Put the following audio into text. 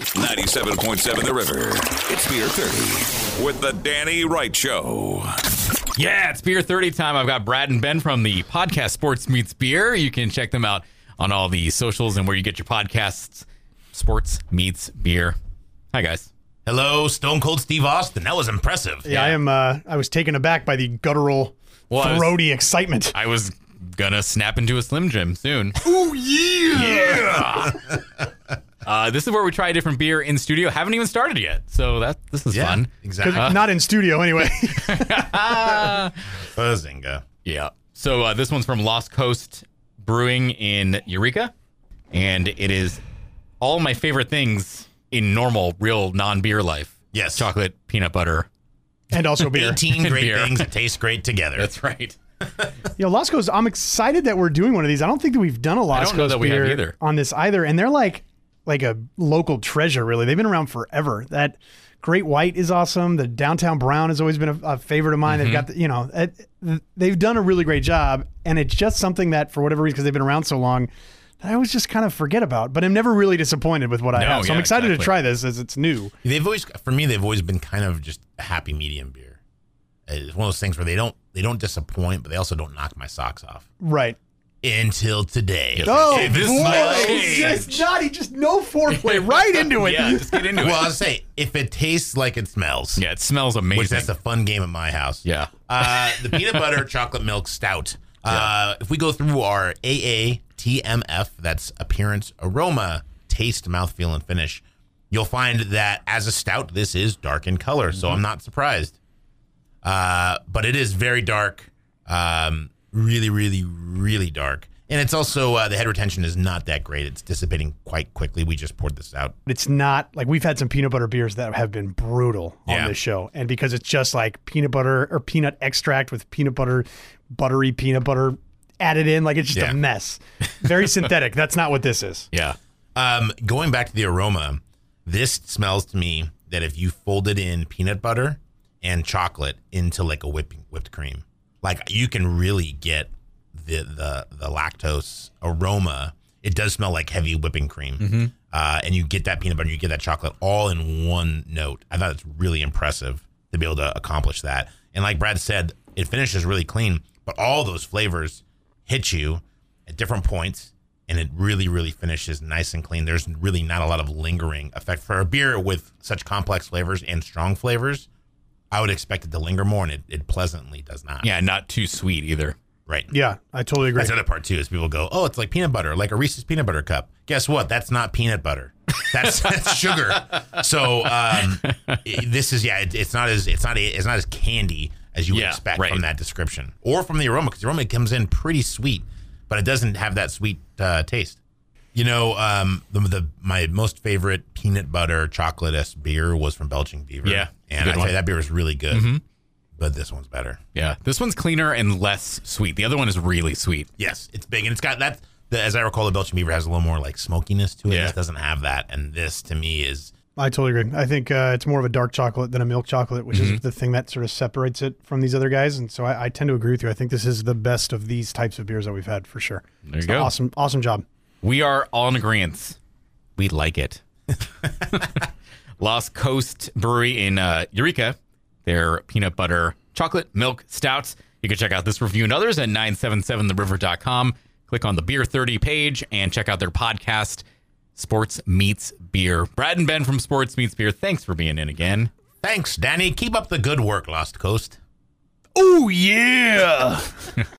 97.7 The River. It's Beer 30 with the Danny Wright Show. Yeah, it's Beer 30 time. I've got Brad and Ben from the podcast Sports Meets Beer. You can check them out on all the socials and where you get your podcasts. Sports Meets Beer. Hi, guys. Hello, Stone Cold Steve Austin. That was impressive. Yeah, I was taken aback by the guttural, throaty excitement. I was gonna snap into a Slim Jim soon. Oh, yeah! This is where we try a different beer in studio. Haven't even started yet, so this is fun. Exactly. Not in studio, anyway. Bazinga. Yeah. So this one's from Lost Coast Brewing in Eureka, and it is all my favorite things in normal, real non-beer life. Yes. Chocolate, peanut butter. And also beer. 18 great Beer. things that taste great together. That's right. Lost Coast, I'm excited that we're doing one of these. I don't think that we've done a Lost don't know Coast that we have beer either. on this either. And they're like a local treasure, really. They've been around forever. That Great White is awesome. The Downtown Brown has always been a favorite of mine. They've got, they've done a really great job. And it's just something that, for whatever reason, because they've been around so long, that I always just kind of forget about. But I'm never really disappointed with what I have. So I'm excited to try this as it's new. They've always been kind of just a happy medium beer. It's one of those things where they don't disappoint, but they also don't knock my socks off. Right. Until today. Oh, This boy. might change. Just no foreplay. Right into it. Yeah, just get into Well, it. I'll say, if it tastes like it smells. Yeah, it smells amazing. Which that's a fun game at my house. Yeah. The peanut butter chocolate milk stout. If we go through our AATMF, that's appearance, aroma, taste, mouthfeel, and finish, you'll find that as a stout, this is dark in color. So I'm not surprised. But it is very dark. Really, really, really dark. And it's also, the head retention is not that great. It's dissipating quite quickly. We just poured this out. It's not like we've had some peanut butter beers that have been brutal on this show. And because it's just like peanut butter or peanut extract with peanut butter, buttery peanut butter added in, like it's just a mess. Very synthetic. That's not what this is. Yeah. Going back to the aroma, this smells to me that if you folded in peanut butter and chocolate into like a whipped cream, like you can really get the lactose aroma. It does smell like heavy whipping cream. And you get that peanut butter, you get that chocolate all in one note. I thought it's really impressive to be able to accomplish that. And like Brad said, it finishes really clean, but all those flavors hit you at different points, and it really, really finishes nice and clean. There's really not a lot of lingering effect. For a beer with such complex flavors and strong flavors, I would expect it to linger more, and it pleasantly does not. Yeah, not too sweet either. Right. Yeah, I totally agree. That's the other part, too, is people go, oh, it's like peanut butter, like a Reese's peanut butter cup. Guess what? That's not peanut butter. That's sugar. So this is, it's not as candy as you would expect from that description. Or from the aroma, because the aroma comes in pretty sweet, but it doesn't have that sweet taste. You know, my most favorite peanut butter chocolate-esque beer was from Belching Beaver. Yeah. And I tell you, that beer was really good. But this one's better. Yeah. This one's cleaner and less sweet. The other one is really sweet. Yes, it's big, and it's got that. As I recall, the Belching Beaver has a little more like smokiness to it. Yeah. This doesn't have that, and this to me is. I totally agree. I think it's more of a dark chocolate than a milk chocolate, which is the thing that sort of separates it from these other guys. And so I tend to agree with you. I think this is the best of these types of beers that we've had for sure. There you go. Awesome job. We are all in agreement. We like it. Lost Coast Brewery in Eureka. Their peanut butter chocolate milk stouts. You can check out this review and others at 977theriver.com. Click on the Beer 30 page and check out their podcast, Sports Meets Beer. Brad and Ben from Sports Meets Beer, thanks for being in again. Thanks, Danny. Keep up the good work, Lost Coast. Oh, yeah.